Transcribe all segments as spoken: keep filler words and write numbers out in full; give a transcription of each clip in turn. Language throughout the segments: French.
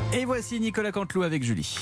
Et voici Nicolas Canteloup avec Julie.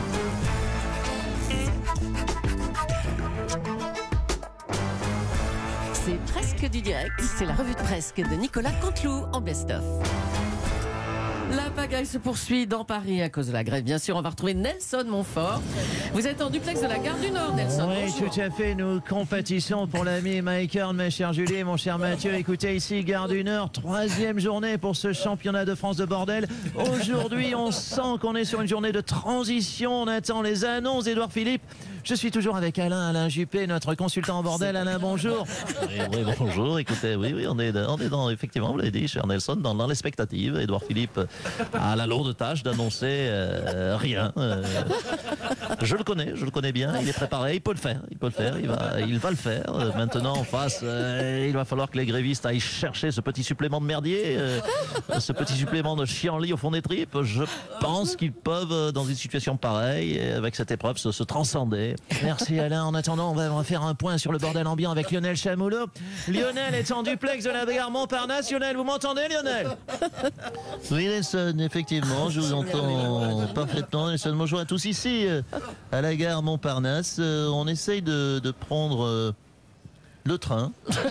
C'est presque du direct, c'est la revue de presse de Nicolas Canteloup en best-of. La pagaille se poursuit dans Paris à cause de la grève. Bien sûr, on va retrouver Nelson Montfort. Vous êtes en duplex de la gare du Nord, Nelson. Oui, bonjour. tout à fait. Nous compatissons pour l'ami Mike Hearn, ma chère Julie, mon cher Mathieu. Écoutez, ici, gare du Nord, troisième journée pour ce championnat de France de bordel. Aujourd'hui, on sent qu'on est sur une journée de transition. On attend les annonces d'Édouard Philippe. Je suis toujours avec Alain, Alain Juppé, notre consultant en bordel. Alain, bonjour. Oui, oui, bonjour. Écoutez, oui, oui, on est, on est dans, effectivement, vous l'avez dit, cher Nelson, dans, dans l'expectative. Édouard Philippe a la lourde tâche d'annoncer euh, rien. Euh, je le connais, je le connais bien. Il est préparé, il peut le faire, il peut le faire, il va, il va le faire. Euh, maintenant, en face, euh, il va falloir que les grévistes aillent chercher ce petit supplément de merdier, euh, ce petit supplément de chienlit au fond des tripes. Je pense qu'ils peuvent, euh, dans une situation pareille, avec cette épreuve, se, se transcender. Merci Alain. En attendant, on va, on va faire un point sur le bordel ambiant avec Lionel Chamoulot. Lionel est en duplex de la gare Montparnasse. Lionel, vous m'entendez, Lionel? Oui, Nelson, effectivement, je vous entends parfaitement. Nelson, bonjour à tous ici, euh, à la gare Montparnasse. Euh, on essaye de, de prendre euh, le train.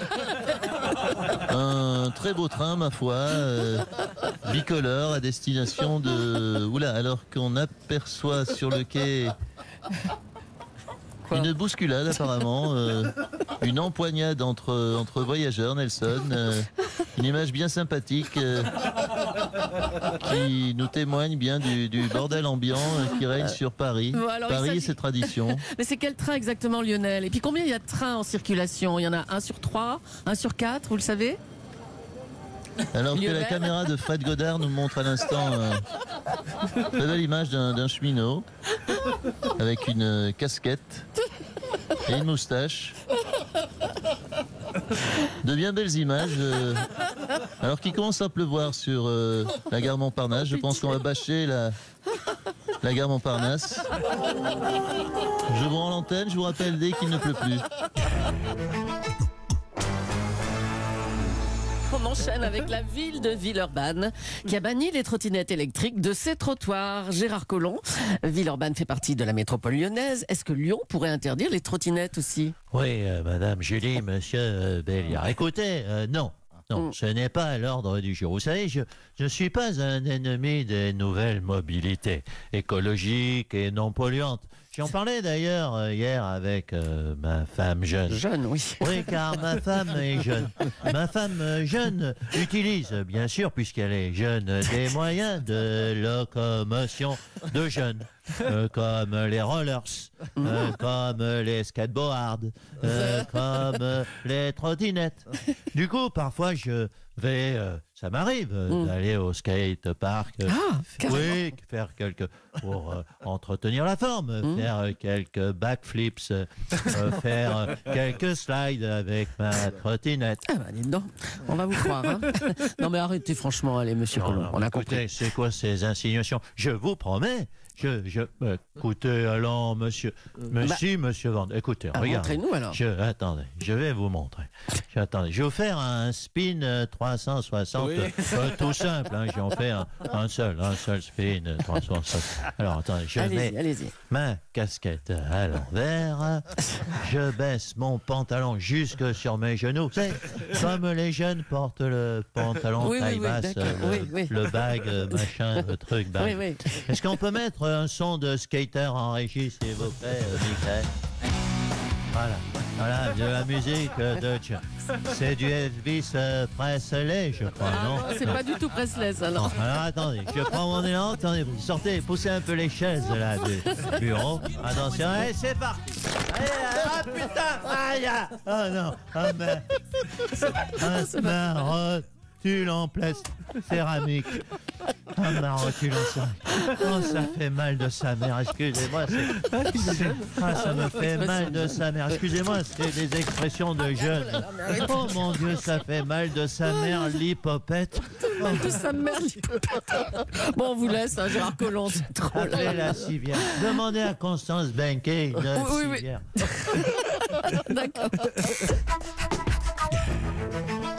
Un très beau train, ma foi, euh, bicolore à destination de... Oula, alors qu'on aperçoit sur le quai... Une bousculade apparemment, euh, une empoignade entre, entre voyageurs, Nelson, euh, une image bien sympathique euh, qui nous témoigne bien du, du bordel ambiant euh, qui règne sur Paris. Bon, alors, il Paris et s'agit- ses traditions. Mais c'est quel train exactement, Lionel? Et puis combien il y a de trains en circulation? Il y en a un sur trois, un sur quatre, vous le savez? Alors que Lionel. la caméra de Fred Godard nous montre à l'instant euh, très belle image d'un d'un cheminot avec une euh, casquette et une moustache. De bien belles images. euh, alors qu'il commence à pleuvoir sur euh, la gare Montparnasse. Je pense qu'on va bâcher la, la gare Montparnasse. Je vous rends l'antenne, je vous rappelle dès qu'il ne pleut plus. On enchaîne avec la ville de Villeurbanne qui a banni les trottinettes électriques de ses trottoirs. Gérard Collomb, Villeurbanne fait partie de la métropole lyonnaise. Est-ce que Lyon pourrait interdire les trottinettes aussi? Oui, euh, Madame Julie, Monsieur euh, Béliard. Écoutez, euh, non. Non, Mm. ce n'est pas à l'ordre du jour. Vous savez, je ne suis pas un ennemi des nouvelles mobilités écologiques et non polluantes. J'en parlais d'ailleurs euh, hier avec euh, ma femme jeune. Jeune, oui. Oui, car ma femme est jeune. Ma femme euh, jeune utilise, bien sûr, puisqu'elle est jeune, des moyens de locomotion de jeunes, euh, comme les rollers, euh, comme les skateboards, euh, comme euh, les trottinettes. Du coup, parfois, je vais, euh, ça m'arrive euh, Mm. d'aller au skate park. euh, Ah, carrément. oui, faire quelques pour euh, entretenir la forme, Mm. faire euh, quelques backflips, euh, euh, faire euh, quelques slides avec ma trottinette. Ah bah, dites donc, on va vous croire. Hein. Non mais arrêtez franchement, allez, monsieur Non, Collomb, non, on a écoutez, compris. c'est quoi ces insinuations? Je vous promets, je, je, euh, écoutez, allons, monsieur, monsieur, monsieur Vand, écoutez, Ah, regardez. montrez-nous alors. Je, attendez, je vais vous montrer. Je, attendez, je vais vous faire un spin euh, trois cent soixante, Oui. euh, tout simple, hein, j'en fais un, un seul, un seul spin euh, trois cent soixante. Alors, attendez, je Allez-y, mets allez-y. ma casquette à l'envers, je baisse mon pantalon jusque sur mes genoux. C'est comme les jeunes portent le pantalon Oui, oui, taille oui, basse, d'accord. le, Oui, oui. le bag, euh, machin, le truc bag. Oui, oui. Est-ce qu'on peut mettre un son de skater en régie, s'il vous plaît, euh, Michael? Voilà, voilà, de la musique euh, de... C'est du Elvis euh, Presley, je crois, non? Ah, c'est pas du tout Presley, ça, non. Non, alors attendez, je prends mon élan, attendez, vous sortez, poussez un peu les chaises là du bureau. Attention, allez, c'est parti. Allez, ah putain, aïe, ah, oh non, ah mais, un rotule en plastique céramique. Un marotule en céramique. Oh, ça fait mal de sa mère, excusez-moi. c'est- c'est- Ah, ça me fait mal de sa mère. Excusez-moi, c'est des expressions de jeunes. Oh mon Dieu, ça fait mal de sa mère, l'hypopète. Oh, De sa mère. Bon, on vous laisse, hein, Gérard Collomb, c'est trop. appelez la civière. Demandez à Constance Benquet une Oui, oui. civière. D'accord. On l'a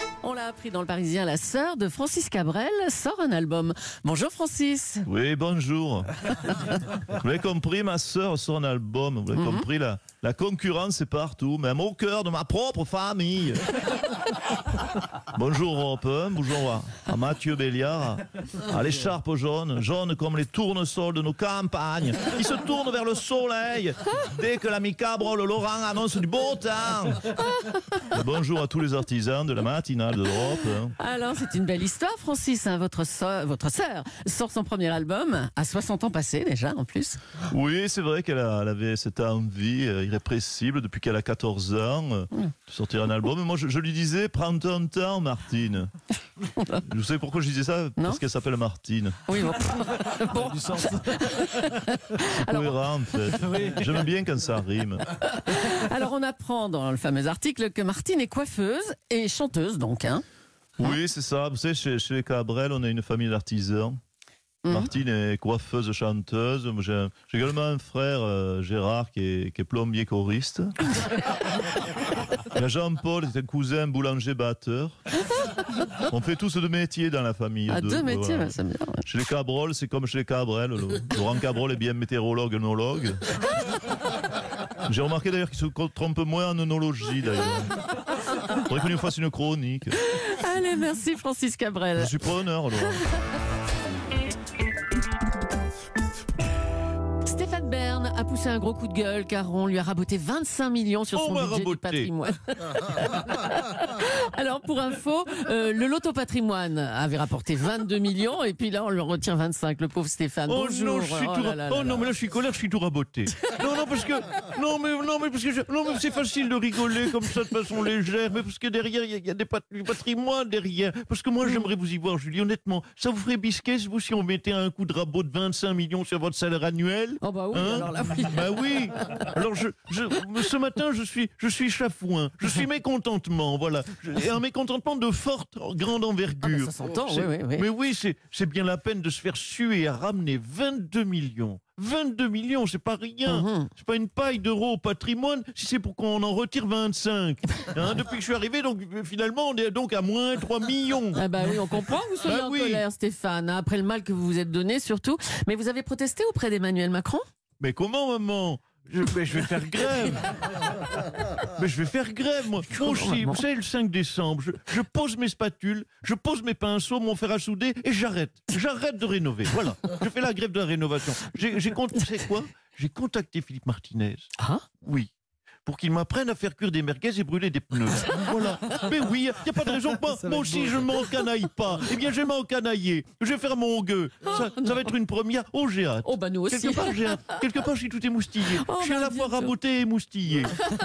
l'a appris dans le Parisien, la sœur de Francis Cabrel sort un album. Bonjour Francis. Oui, bonjour. Vous l'avez compris, ma sœur sort un album. Vous l'avez Mhm. compris, la, la concurrence est partout, même au cœur de ma propre famille. Bonjour Europe un, bonjour à, à Mathieu Béliard, à l'écharpe jaune, jaune comme les tournesols de nos campagnes, qui se tournent vers le soleil dès que l'ami Cabrol Laurent annonce du beau temps. Et bonjour à tous les artisans de la matinale de l'Europe un. Alors, c'est une belle histoire, Francis. Hein. Votre, so- votre sœur sort son premier album à soixante ans passés déjà, en plus. Oui, c'est vrai qu'elle a- elle avait cette envie euh, irrépressible depuis qu'elle a quatorze ans euh, de sortir un album. Et moi, je, je lui disais, prends ton temps, Martine. Vous savez pourquoi je disais ça? Non. Parce qu'elle s'appelle Martine. Oui, bon. Bon. C'est Alors- cohérent, en fait. J'aime bien quand ça rime. Alors, on apprend dans le fameux article que Martine est coiffeuse et chanteuse, donc. Hein. Oui, c'est ça. Vous savez, chez, chez les Cabrel, on a une famille d'artisans. Mhm. Martine est coiffeuse, chanteuse. Moi, J'ai j'ai également un frère, euh, Gérard, qui est, qui est plombier choriste. Il y a Jean-Paul, qui est un cousin boulanger-batteur. On fait tous deux métiers dans la famille. À de- deux métiers, voilà. bah, c'est bien. ouais. Chez les Cabrol, c'est comme chez les Cabrel. Le- Laurent Cabrol est bien météorologue, œnologue. J'ai remarqué d'ailleurs qu'il se trompe moins en œnologie, d'ailleurs. Il faudrait qu'on lui fasse une chronique. Allez, merci Francis Cabrel. Je suis preneur, Laurent. Stéphane Bern a poussé un gros coup de gueule car on lui a raboté vingt-cinq millions sur On son m'a budget du raboté. patrimoine. Alors pour info, euh, le loto patrimoine avait rapporté vingt-deux millions et puis là on lui retire vingt-cinq, le pauvre Stéphane. Oh Bonjour. non, je suis Oh tout là ra- là oh là non, là. mais là je suis colère, je suis tout raboté. Non, non, parce que non, mais non, mais parce que je- non, mais c'est facile de rigoler comme ça de façon légère, mais parce que derrière il y, a- il y a des pat- du patrimoine derrière. Parce que moi j'aimerais vous y voir, Julie. Honnêtement, ça vous ferait bisquer vous si on mettait un coup de rabot de vingt-cinq millions sur votre salaire annuel? Oh bah oui, Hein alors là oui. Bah oui. Alors je, je, ce matin je suis, je suis chafouin, je suis mécontentement, voilà, Je- et un mécontentement de forte grande Ah bah, envergure. ça s'entend, oui, C'est- oui, oui. Mais oui, c'est c'est bien la peine de se faire suer à ramener vingt-deux millions. vingt-deux millions, c'est pas rien. Mhm. C'est pas une paille d'euros au patrimoine si c'est pour qu'on en retire vingt-cinq. Hein, depuis que je suis arrivé, donc euh, finalement, on est donc à moins trois millions. Ah bah oui, on comprend que vous soyez Bah en oui. colère, Stéphane, hein, après le mal que vous vous êtes donné surtout. Mais vous avez protesté auprès d'Emmanuel Macron? Mais comment, maman? je, mais je vais faire grève. Mais je vais faire grève, moi. Moi aussi, maman vous savez, le cinq décembre, je, je pose mes spatules, je pose mes pinceaux, mon fer à souder et j'arrête. J'arrête de rénover. Voilà. Je fais la grève de la rénovation. J'ai, j'ai con- vous savez quoi? J'ai contacté Philippe Martinez. Ah Oui. Pour qu'il m'apprenne à faire cuire des merguez et brûler des pneus. Voilà. Mais oui, il n'y a pas de raison que moi, moi aussi je m'encanaille pas. Eh bien, je vais m'encanailler. Je vais faire mon gueux. Ça, ça va être une première. Oh, j'ai hâte. Oh bah nous aussi. Quelque part, j'ai hâte. Quelque part, je suis tout émoustillé. Oh, je suis à la bah, fois bien sûr. raboté et émoustillé.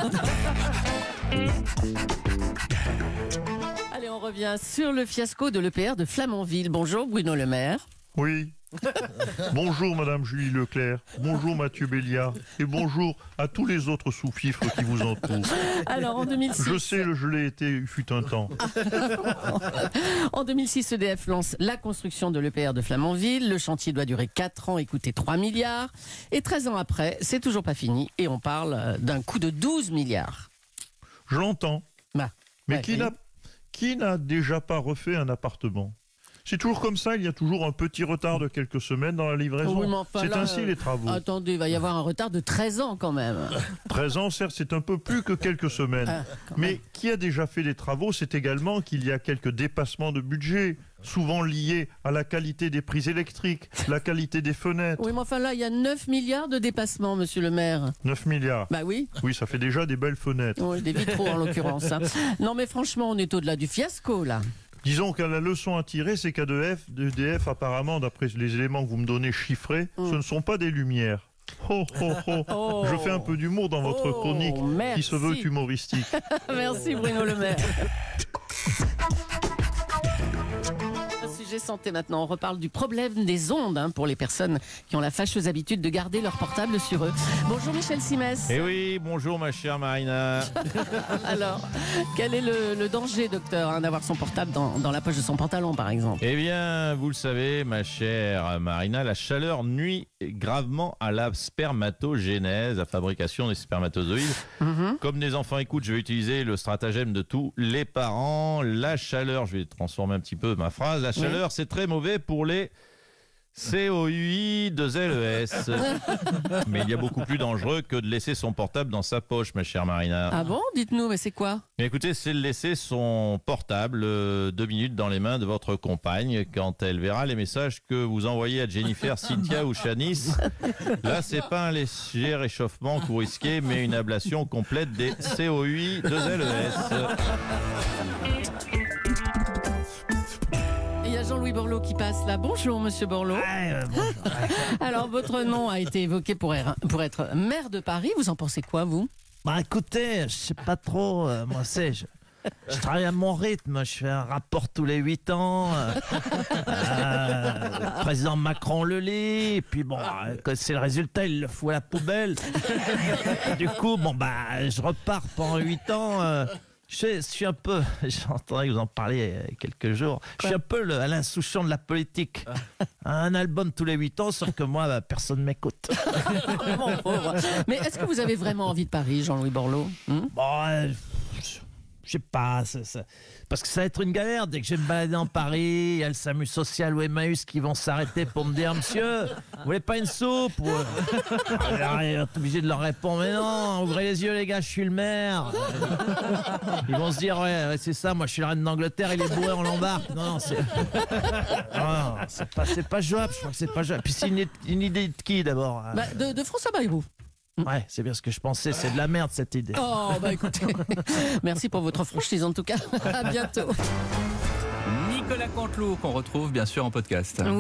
Allez, on revient sur le fiasco de l'E P R de Flamanville. Bonjour Bruno Le Maire. Oui. Bonjour Madame Julie Leclerc, bonjour Mathieu Béliard et bonjour à tous les autres sous-fifres qui vous entourent. Alors en deux mille six, Je sais, je l'ai été, il fut un temps. en deux mille six, E D F lance la construction de l'E P R de Flamanville. Le chantier doit durer quatre ans et coûter trois milliards. Et treize ans après, c'est toujours pas fini et on parle euh, d'un coût de douze milliards. Je l'entends. Bah, Mais ouais, qui oui. n'a qui n'a déjà pas refait un appartement? C'est toujours comme ça, il y a toujours un petit retard de quelques semaines dans la livraison. Oui, mais enfin, c'est là, ainsi euh, les travaux. Attendez, il va y avoir un retard de treize ans quand même. treize ans, certes, c'est un peu plus que quelques semaines. Ah, quand Mais qui a déjà fait des travaux, c'est également qu'il y a quelques dépassements de budget, souvent liés à la qualité des prises électriques, la qualité des fenêtres. Oui, mais enfin là, il y a neuf milliards de dépassements, monsieur le maire. neuf milliards. Bah oui, Oui, ça fait déjà des belles fenêtres. oui des vitraux en l'occurrence. hein. Non mais franchement, on est au-delà du fiasco là. Disons que la leçon à tirer, c'est qu'E D F, E D F, apparemment, d'après les éléments que vous me donnez chiffrés, Mm. ce ne sont pas des lumières. Oh, oh, oh. Oh. Je fais un peu d'humour dans votre Oh, chronique qui se veut merci. humoristique. Merci Bruno Le Maire. Un sujet G Santé maintenant. On reparle du problème des ondes hein, pour les personnes qui ont la fâcheuse habitude de garder leur portable sur eux. Bonjour Michel Simès. Eh oui, bonjour ma chère Marina. Alors, quel est le, le danger, docteur, hein, d'avoir son portable dans, dans la poche de son pantalon, par exemple? Eh bien, vous le savez, ma chère Marina, la chaleur nuit gravement à la spermatogénèse, la fabrication des spermatozoïdes. Mm-hmm. Comme des enfants écoutent, je vais utiliser le stratagème de tous les parents. La chaleur, je vais transformer un petit peu ma phrase, la chaleur, oui. C'est très mauvais pour les C O U I deux L E S. Mais il y a beaucoup plus dangereux que de laisser son portable dans sa poche, ma chère Marina. Ah bon? Dites-nous, mais c'est quoi? Mais écoutez, c'est de laisser son portable euh, deux minutes dans les mains de votre compagne quand elle verra les messages que vous envoyez à Jennifer, Cynthia ou Shanice. Là, c'est pas un léger réchauffement que vous risquez, mais une ablation complète des C O U I deux L E S. Il y a Jean-Louis Borloo qui passe là. Bonjour Monsieur Borloo. Ouais, euh, bonjour. Alors votre nom a été évoqué pour être, pour être maire de Paris. Vous en pensez quoi, vous? Bah écoutez, je sais pas trop. euh, moi, c'est. Je... Je travaille à mon rythme, je fais un rapport tous les huit ans. Euh, euh, le président Macron le lit, et puis bon, euh, quand c'est le résultat, il le fout à la poubelle. Du coup, bon bah, je repars pendant huit ans. Euh, je, je suis un peu, j'entendais que vous en parliez il y a quelques jours. Je suis un peu le Alain Souchon de la politique. Un album tous les huit ans, sauf que moi, bah, personne ne m'écoute. Mon pauvre. Mais est-ce que vous avez vraiment envie de Paris, Jean-Louis Borloo? hmm Bon. Euh, Je sais pas, ça, ça, parce que ça va être une galère. Dès que je vais me balader en Paris, il y a le SAMU social ou Emmaüs qui vont s'arrêter pour me dire: monsieur, vous voulez pas une soupe? Ou... Alors, ils vont être obligés de leur répondre: mais non, ouvrez les yeux les gars, je suis le maire. Ils vont se dire: ouais, ouais c'est ça, moi je suis la reine d'Angleterre, il est bourré, on l'embarque. Non, non, c'est non, c'est pas, c'est pas jouable, je crois que c'est pas jouable. Puis c'est une, une idée de qui d'abord? bah, de, de François Bayrou. Ouais, c'est bien ce que je pensais, c'est de la merde cette idée. Oh, bah écoutez, merci pour votre franchise en tout cas. À bientôt. Nicolas Canteloup qu'on retrouve bien sûr en podcast.